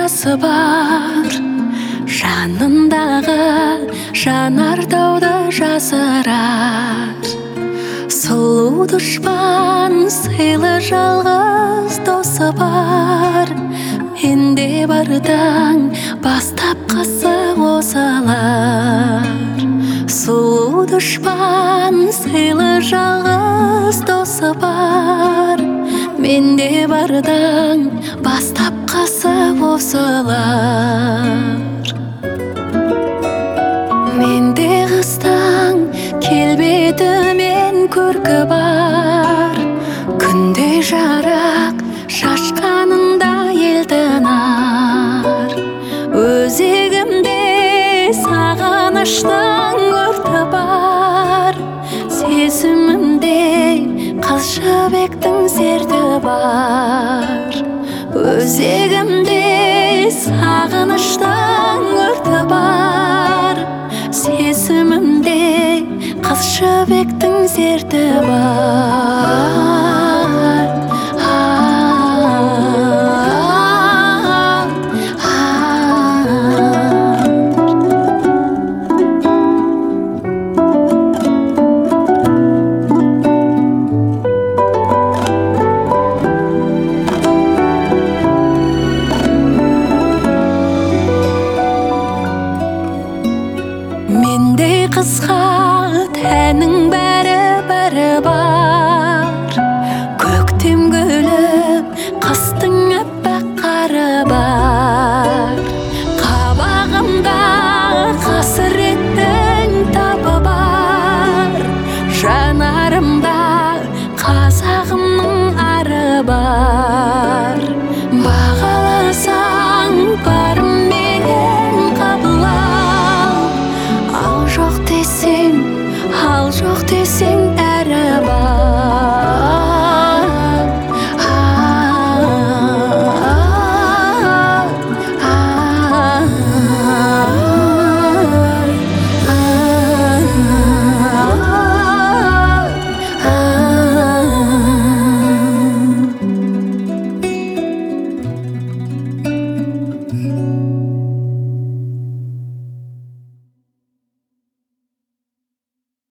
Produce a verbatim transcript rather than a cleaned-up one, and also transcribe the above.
жасы бар, жанындағы жанартауды жасырар. Сұлу дұшпан, сыйлы жалғыз досы бар, менде бардан бастапқысы осылар. Сұлу дұшпан, сыйлы жалғыз досы бар, менде бардан бастапқысы осылар. Менде қыстың келбетімен көркі бар, күнде жарық шашқанында елтінар. Өзегімде сағыныштың өрті бар, сезімімде қыз жібектің серті бар. Өзегімде сағыныштың өрті бар, сезімімде қыз жібектің серті бар. Мендей қызға тәнің бәрі бәрі бар.